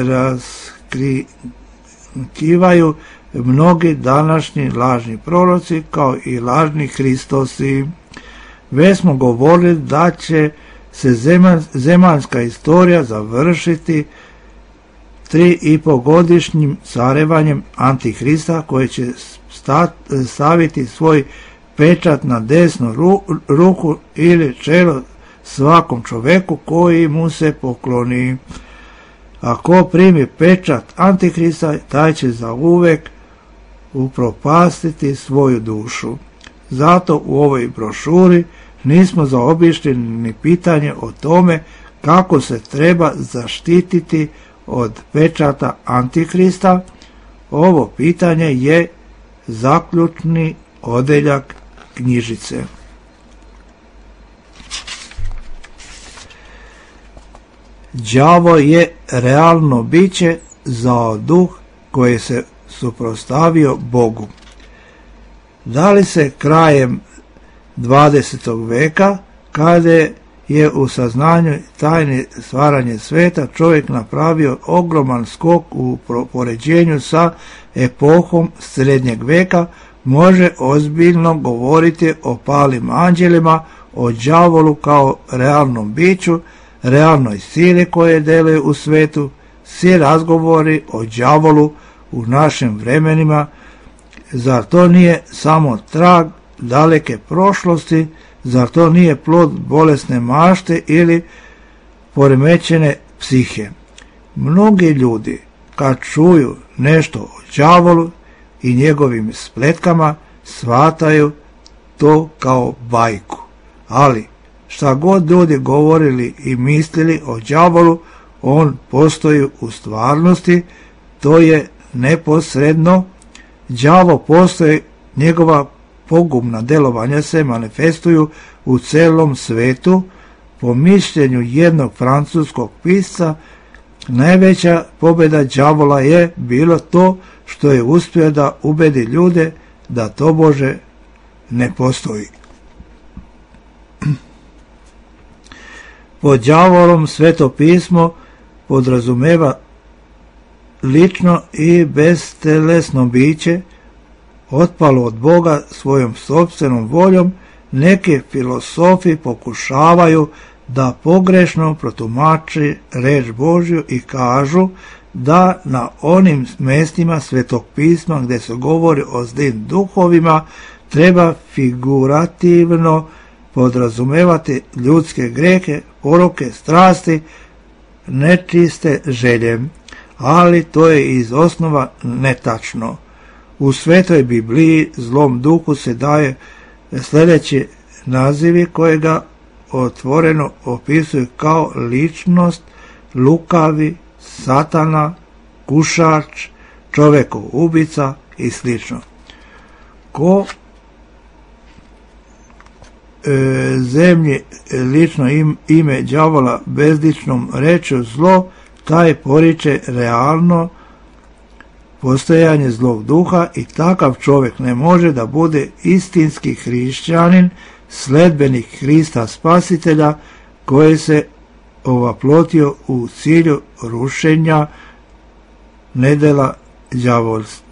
raskrivaju mnogi današnji lažni proroci kao i lažni Hristosi. Već smo govorili da će se zemaljska istorija završiti tri i po godišnjim carevanjem Antihrista, koji će staviti svoj pečat na desnu ru, ruku ili čelo svakom čoveku koji mu se pokloni. Ako primi pečat Antihrista, taj će zauvek upropastiti svoju dušu. Zato u ovoj brošuri nismo zaobišli ni pitanje o tome kako se treba zaštititi od pečata Antikrista. Ovo pitanje je zaključni odeljak knjižice. Đavo je realno biće, zao duh koji se suprotstavio Bogu. Da li se krajem dvadesetog veka, kada je u saznanju tajne stvaranje sveta čovjek napravio ogroman skok u poređenju sa epohom srednjeg veka, može ozbiljno govoriti o palim anđelima, o đavolu kao realnom biću, realnoj sili koje deluje u svetu. Svi razgovori o đavolu u našim vremenima, zar to nije samo trag daleke prošlosti, zar to nije plod bolesne mašte ili poremećene psihe? Mnogi ljudi kad čuju nešto o đavolu i njegovim spletkama shvataju to kao bajku, ali šta god ljudi govorili i mislili o đavolu, on postoji u stvarnosti, to je neposredno. Đavo postoji, njegova pogubna delovanja se manifestuju u celom svetu. Po mišljenju jednog francuskog pisca, najveća pobjeda đavola je bilo to što je uspio da ubedi ljude da tobože ne postoji. Pod đavolom Sveto pismo podrazumeva lično i beztelesno biće, otpalo od Boga svojom sopstvenom voljom. Neki filosofi pokušavaju da pogrešno protumači reč Božju i kažu da na onim mjestima Svetog pisma gdje se govori o zlim duhovima treba figurativno podrazumevati ljudske grehe, poroke, strasti, nečiste želje, ali to je iz osnova netačno. U Svetoj Bibliji zlom duhu se daje sljedeći nazivi koje ga otvoreno opisuju kao ličnost, lukavi, satana, kušač, čovjekov ubica i sl. Ko e, zemlji lično im, ime đavola bezličnom rečju zlo, taj poriče realno postojanje zlog duha i takav čovjek ne može da bude istinski hrišćanin, sledbenik Hrista Spasitelja koji se ovaplotio u cilju rušenja nedela đavolstva.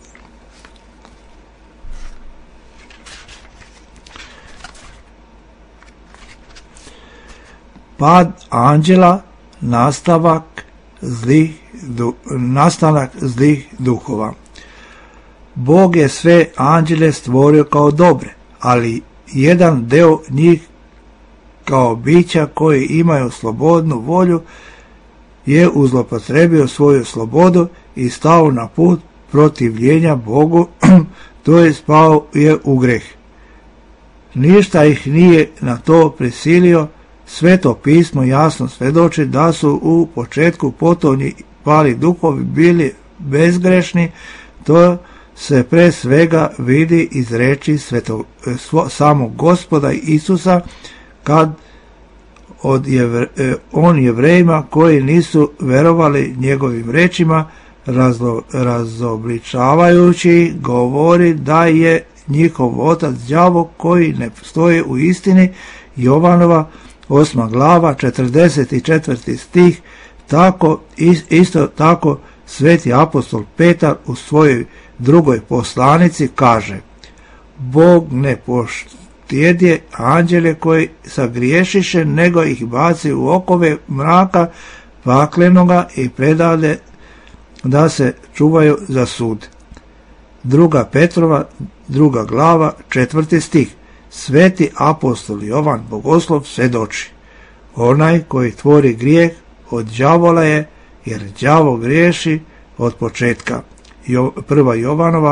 Pad anđela, nastavak zlih Du, nastanak zlih duhova. Bog je sve anđele stvorio kao dobre, ali jedan deo njih kao bića koji imaju slobodnu volju je uzlopotrebio svoju slobodu i stao na put protivljenja Bogu, to je spao je u greh. Ništa ih nije na to prisilio. Sveto pismo jasno svedoči da su u početku potonji pali duhovi bili bezgrešni. To se pre svega vidi iz reči sveto, svo, samog Gospoda Isusa, kad od jevre, on Jevrejima koji nisu verovali njegovim rečima, razlo, razobličavajući govori da je njihov otac đavo koji ne stoji u istini. Jovanova osma glava, četrdeset četvrti stih. Tako, isto tako sveti apostol Petar u svojoj drugoj poslanici kaže: Bog ne poštedje anđele koji sagriješiše, nego ih baci u okove mraka paklenoga i predade da se čuvaju za sud. Druga Petrova, druga glava, četvrti stih. Sveti apostol Jovan Bogoslov svedoči: onaj koji tvori grijeh od đavola je, jer đavo griješi od početka. Jo, prva Jovanova,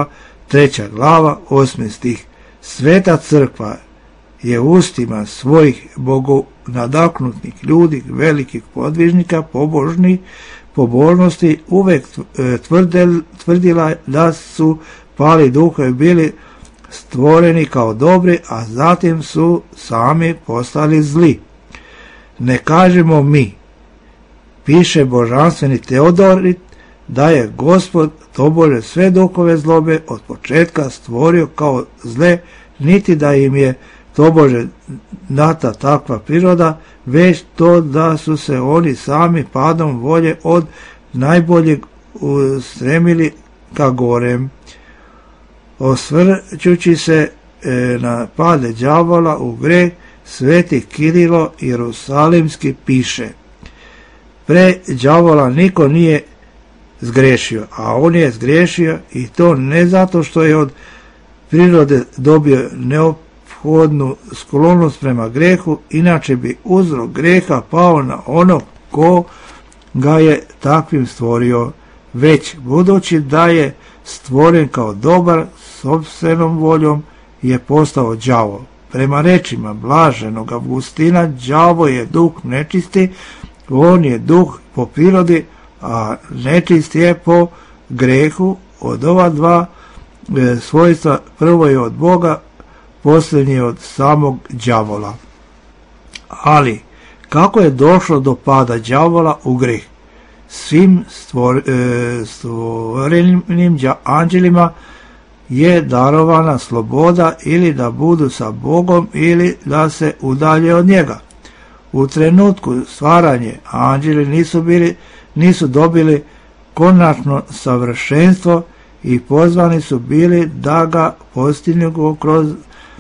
treća glava, osmi stih. Sveta crkva je ustima svojih bogonadahnutih ljudi, velikih podvižnika, pobožnih, pobožnosti uvek tvrdel, tvrdila da su pali duhovi bili stvoreni kao dobri, a zatim su sami postali zli. Ne kažemo mi, piše božanstveni Teodorit, da je Gospod tobože sve duhove zlobe od početka stvorio kao zle, niti da im je tobože data takva priroda, već to da su se oni sami padom volje od najboljeg stremili ka gorem. Osvrćući se e, na pade đavola u greh, sveti Kirilo Jerusalimski piše: pre đavola niko nije zgrešio, a on je zgrešio, i to ne zato što je od prirode dobio neophodnu sklonost prema grehu, inače bi uzrok greha pao na onog ko ga je takvim stvorio, već budući da je stvoren kao dobar, sopstvenom voljom je postao đavo. Prema rečima blaženog Avgustina, đavo je duh nečisti, on je duh po prirodi, a nečist je po grehu. Od ova dva e, svojstva prvo je od Boga, posljednji je od samog đavola. Ali kako je došlo do pada đavola u greh? Svim stvor, e, stvorenim anđelima je darovana sloboda ili da budu sa Bogom ili da se udalje od njega. U trenutku stvaranje anđeli nisu bili nisu dobili konačno savršenstvo i pozvani su bili da ga postignu kroz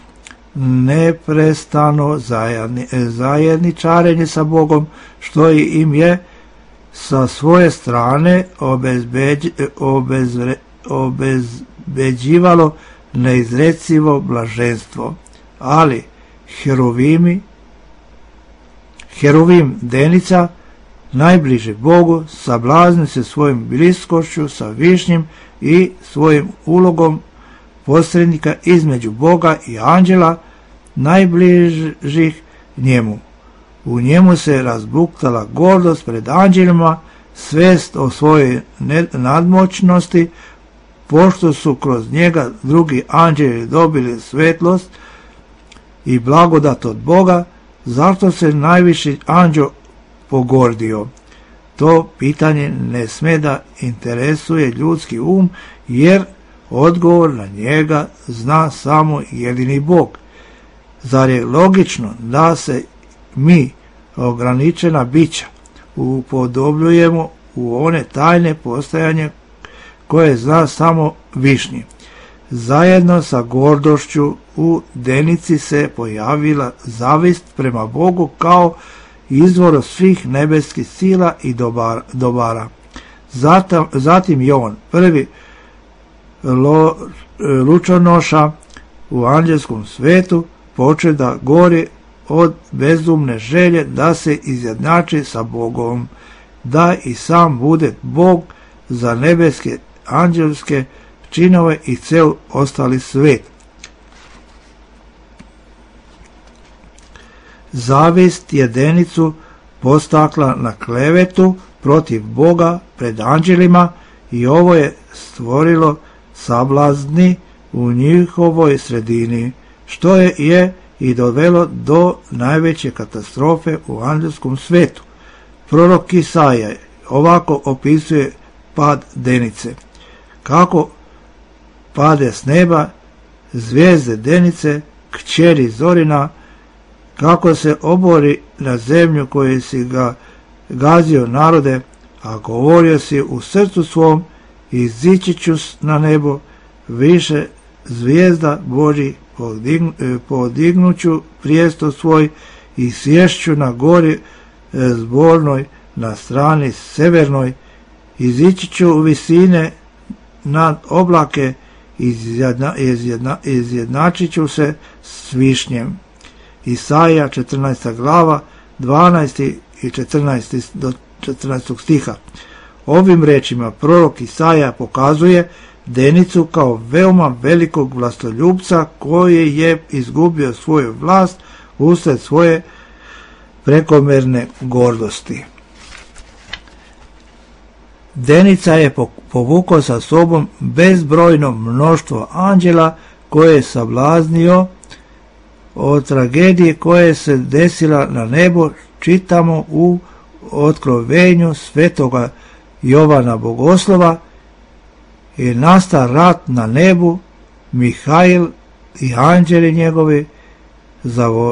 neprestano zajedni, zajedničarenje sa Bogom, što im je sa svoje strane obezbeđ, obezre, obezbeđivalo neizrecivo blaženstvo. Ali heruvimi, heruvim denica, najbliže Bogu, sablazni se svojim bliskošću sa višnjim i svojim ulogom posrednika između Boga i anđela najbližih njemu. U njemu se razbuktala gordost pred anđelima, svest o svojoj nadmoćnosti, pošto su kroz njega drugi anđeli dobili svetlost i blagodat od Boga, zašto se najviši anđeo pogordio? To pitanje ne sme da interesuje ljudski um, jer odgovor na njega zna samo jedini Bog. Zar je logično da se mi, ograničena bića, upodobljujemo u one tajne postojanje koje zna samo višnji? Zajedno sa gordošću u denici se pojavila zavist prema Bogu kao izvor svih nebeskih sila i dobara. dobara. Zatim, zatim je on, prvi lo, lučonoša u anđelskom svetu, poče da gori od bezumne želje da se izjednači sa Bogom, da i sam bude Bog za nebeske anđelske činove i cel ostali svet. Zavist je denicu postakla na klevetu protiv Boga pred anđelima i ovo je stvorilo sablazni u njihovoj sredini, što je, je i dovelo do najveće katastrofe u anđelskom svetu. Prorok Isaija ovako opisuje pad denice: kako pade s neba zvijezde denice, kćeri zorina, kako se obori na zemlju koju si ga gazio narode, a govorio si u srcu svom, izići ću na nebo, više zvijezda Božji, podignuću prijesto svoj i sješću na gori zbornoj na strani severnoj, izići ću u visine nad oblake, izjedna, izjedna, izjednačit ću se s višnjem. Isaija četrnaesta glava, dvanaesti i četrnaesti do četrnaestog stiha. Ovim rečima prorok Isaija pokazuje Denicu kao veoma velikog vlastoljupca koji je izgubio svoju vlast usred svoje prekomerne gordosti. Denica je povukao sa sobom bezbrojno mnoštvo anđela koje je sablaznio. O tragediji koje se desila na nebu čitamo u Otkrovenju svetoga Jovana Bogoslova. I nasta rat na nebu, Mihail i anđeli njegovi zavo,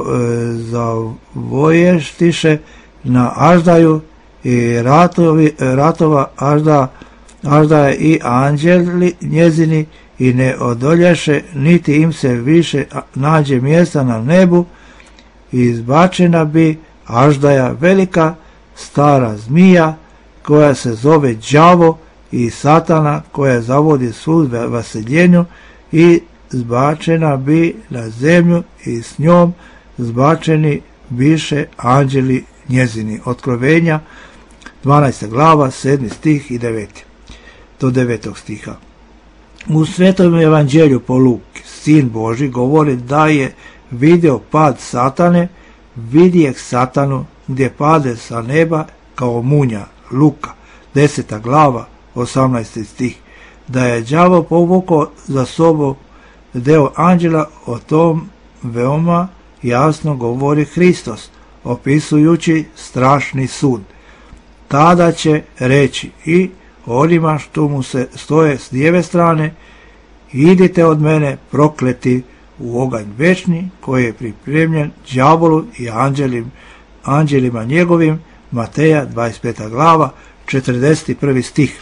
zavoještiše na Aždaju i ratovi, ratova Ažda, Aždaja i anđeli njezini i ne odolješe, niti im se više nađe mjesta na nebu, i izbačena bi Aždaja, velika stara zmija koja se zove đavo i satana, koja zavodi sud vaseljenju, i zbačena bi na zemlju i s njom zbačeni biše anđeli njezini. Otkrovenja dvanaesta glava, sedmi stih i deveti do devetog stiha. U Svetom evanđelju po Luki, Sin Boži govori da je vidio pad satane, vidjeh satanu gdje pade sa neba kao munja. Luka, deseta glava, osamnaesti stih. Da je đavo povukao za sobom deo anđela, o tom veoma jasno govori Hristos, opisujući strašni sud. Tada će reći i onima što mu se stoje s lijeve strane: idite od mene, prokleti, u oganj večni koji je pripremljen đavolu i anđelim, anđelima njegovim. Mateja, dvadeset peta glava, četrdeset prvi stih.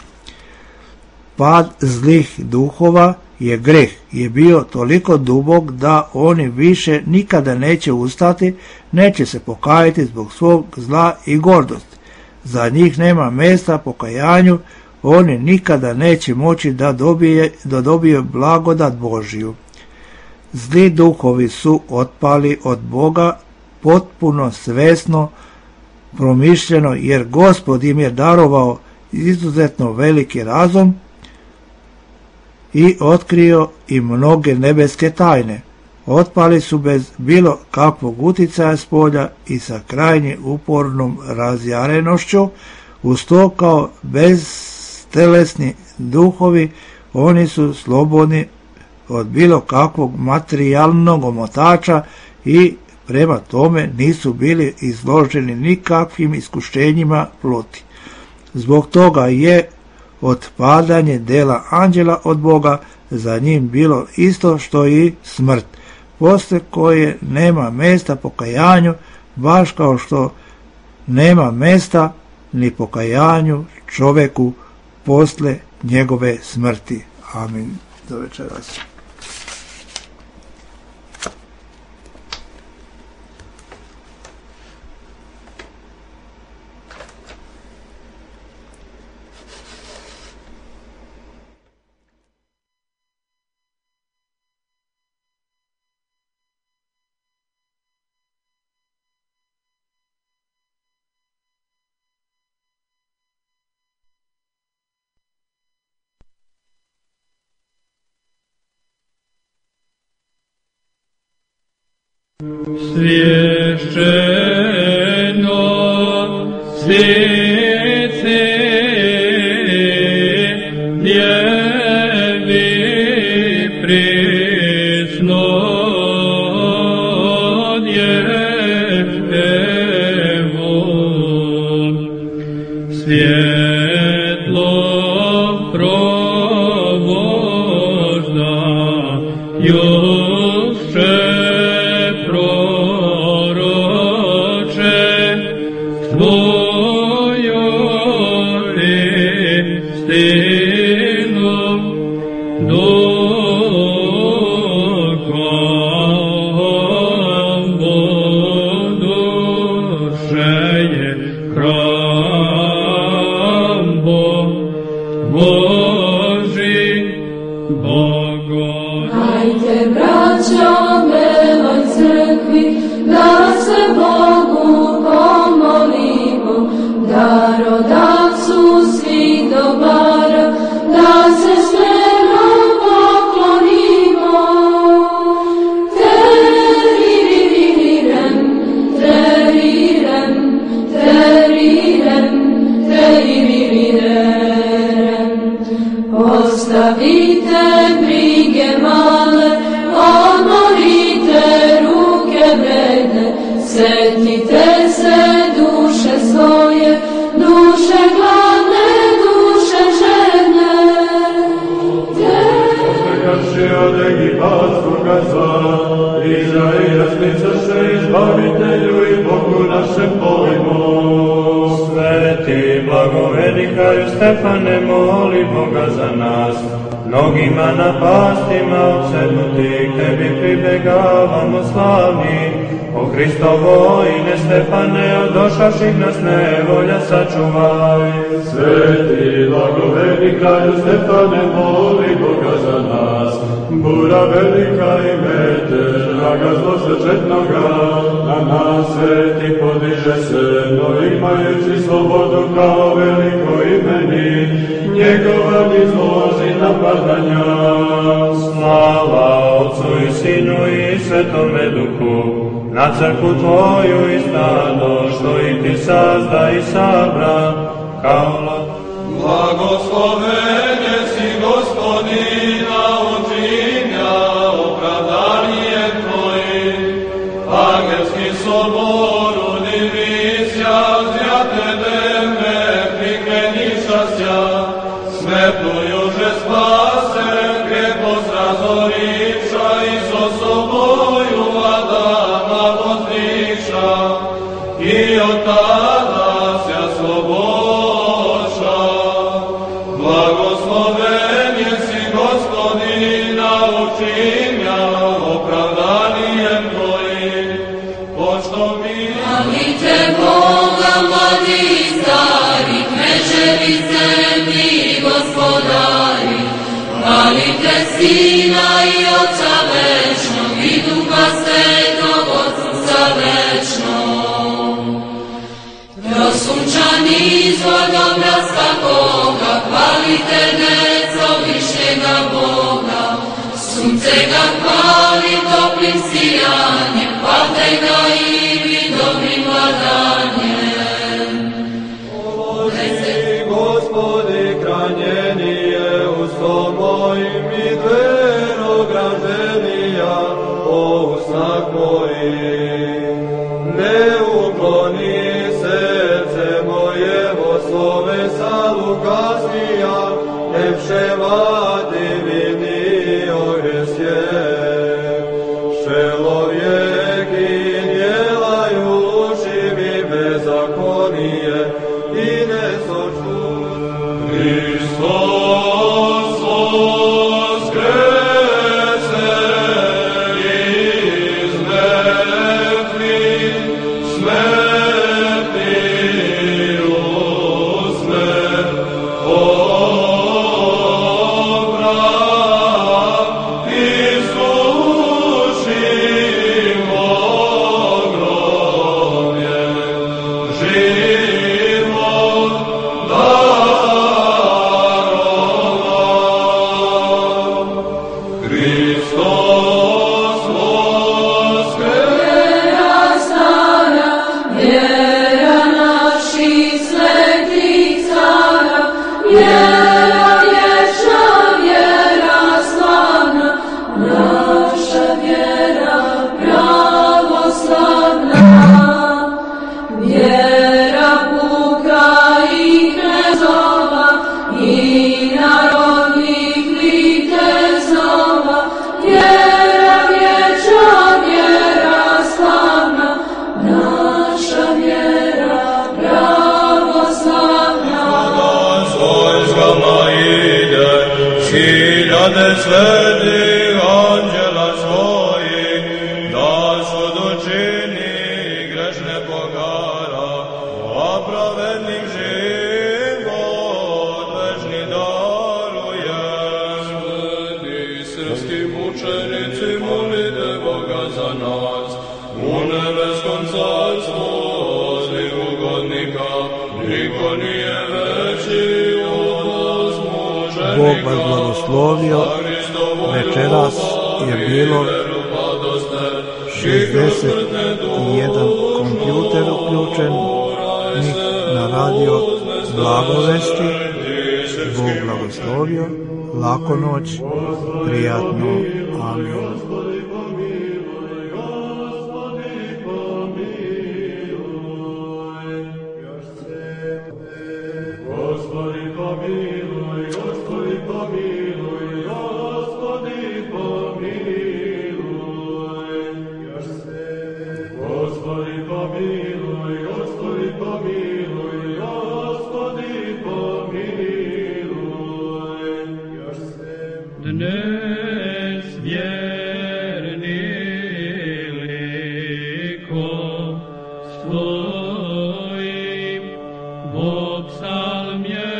Pad zlih duhova je greh, je bio toliko dubok da oni više nikada neće ustati, neće se pokajati zbog svog zla i gordosti. Za njih nema mjesta pokajanju, oni nikada neće moći da dobije, da dobije blagodat Božiju. Zli duhovi su otpali od Boga potpuno svesno, promišljeno, jer Gospod im je darovao izuzetno veliki razum i otkrio i mnoge nebeske tajne. Otpali su bez bilo kakvog uticaja s polja i sa krajnje upornom razjarenošću. Uz to kao beztelesni duhovi oni su slobodni od bilo kakvog materijalnog omotača i prema tome nisu bili izloženi nikakvim iskušenjima ploti. Zbog toga je otpadanje dela anđela od Boga za njim bilo isto što i smrt, posle koje nema mjesta pokajanju, baš kao što nema mjesta ni pokajanju čoveku posle njegove smrti. Amin. Do večeras. Священно свете Деви пресно Дево, светло провождающее Darodavcu svih dobara, da se spremno je, duše gladne, duše žedne. Osmekaši od egipatskoga zla, Izraeljac se izbavitelju i Bogu našem molimo. Sveti blagoveni kralju Stefane, moli Boga za nas. Mnogima napastima opsednuti, tebi pribegavamo slavni. O Hristovo ime Stefane, od došavših nas nevolja sačuvaj. Sveti blagoveni kralju Stefane, moli Boga za nas. Bura velika i metež, draga zlosečetnoga, na nas sveti podiže se, no imajući slobodu kao veliko imeni, njegova izlozi napadanja. Slava Otcu i Sinu i Svetome Duhu, na crkvu Tvoju i stado, što i Ti sazda i sabra, kao la... Blagosloven jesi Gospodina, učinja opravdanje Tvoji, angelski sobor univisja, zjate deme prikmenišasja, smetnujuže spase, krepost razoriša, i so soboju Adama vozdiša, i od tada sja sloboša. Blagosloven jesi Gospodina, učinja opravdanijem Tvojim, pošto mi... Hvalite Boga, mladi i stari, kneževi zemlji, gospodari. Hvalite Sina i Otca večnog i Duha Svetog, Otca večnog. Prosunčani izvor dobra svakoga, hvalite deco višnjega Boga. Sunce ga hvali toplim sijanjem, hvalte ga i vi dobrim vladanjem. Pomozi, Gospodi, kranjenije, usto mojim i dvero graženija, o usnak mojim. Ne ukloni srce moje, vo slove salukasnija, ne vševati vini ogesje. Šelovjek i djelaju luši mi bezakonije, i ne soču. Hristos voskreće iz mrtvih, smrtni usne obra, isušimo grobje, život darovan. Hristos voskreće. Vjera stara, vjera naših svetih cara, vjera vječna, vjera slavna, naša vjera pravoslavna. Vjera puka i knezova i narodnih vitezova, vjera vječna, vjera slavna, naša vjera pravoslavna. Svojskama ide, hiljade svetih anđela svojih, da sud učini grešne pogara, a pravednim život večni daruje. Sveti srpski mučenici, molite Boga za nas, u nebeskom carstvu svih ugodnika, niko nije veći od nas mučenika. Bog vas blagoslovio. Večeras je bilo šezdeset jedan kompjuter uključen na radio Blagovesti. Bog blagoslovio. Laku noć. Prijatno. Amin. psalmie